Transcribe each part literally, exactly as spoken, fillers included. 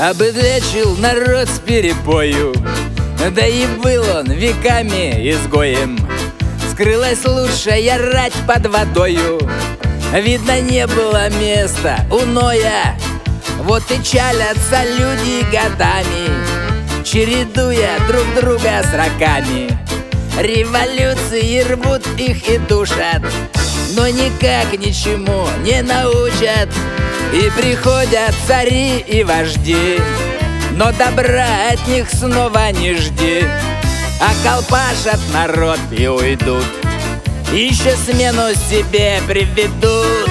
обыдлечил народ с перепою. Да и был он веками изгоем. Скрылась лучшая рать под водою. Видно, не было места у Ноя. Вот и чалятся люди годами, чередуя друг друга с раками. Революции рвут их и душат, но никак ничему не научат. И приходят цари и вожди, но добра от них снова не жди. А колпашат народ и уйдут, еще смену себе приведут.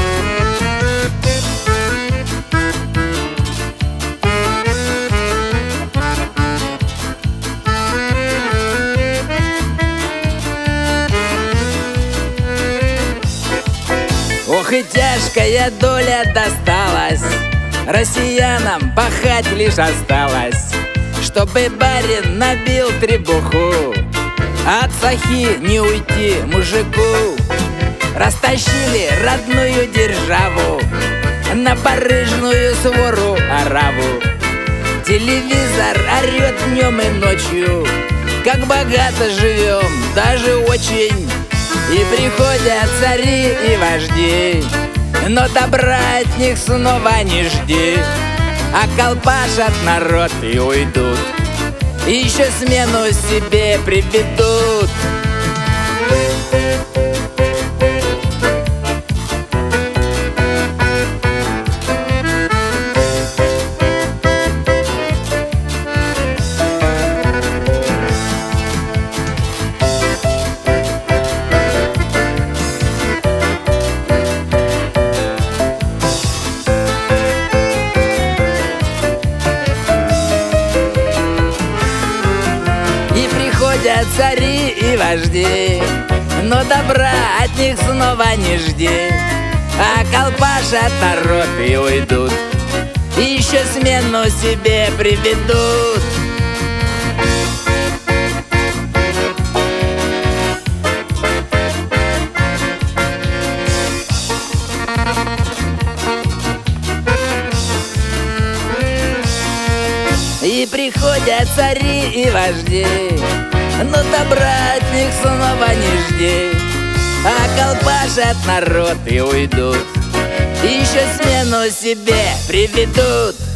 Ох и тяжкая доля досталась россиянам, пахать лишь осталось, чтобы барин набил требуху. От сахи не уйти мужику. Растащили родную державу на барыжную свору ораву. Телевизор орет днем и ночью, как богато живем, даже очень. И приходят цари и вожди, но добра от них снова не жди. А колпашат народ и уйдут, еще смену себе приведут. Приходят цари и вожди, но добра от них снова не жди. А колпашат народ и уйдут, еще смену себе приведут. И приходят цари и вожди, но добра от них снова не жди. А колпашат народ и уйдут, еще смену себе приведут.